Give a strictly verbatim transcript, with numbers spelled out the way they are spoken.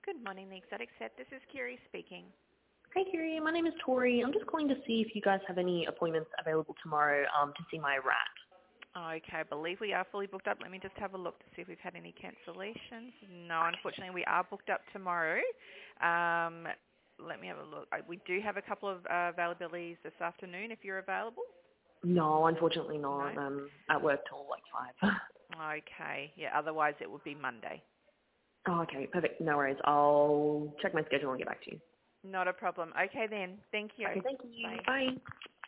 Good morning, the Exotic Set. This is Kiri speaking. Hey, Kiri. My name is Tori. I'm just calling to see if you guys have any appointments available tomorrow um, to see my rat. Okay, I believe we are fully booked up. Let me just have a look to see if we've had any cancellations. No, unfortunately, we are booked up tomorrow. Um, let me have a look. I- We do have a couple of uh, availabilities this afternoon if you're available. No, unfortunately not. No? I'm at work till like five. Okay, yeah, otherwise it would be Monday. Oh, okay, perfect. No worries. I'll check my schedule and get back to you. Not a problem. Okay then, thank you. Okay, thank you. Bye. Bye.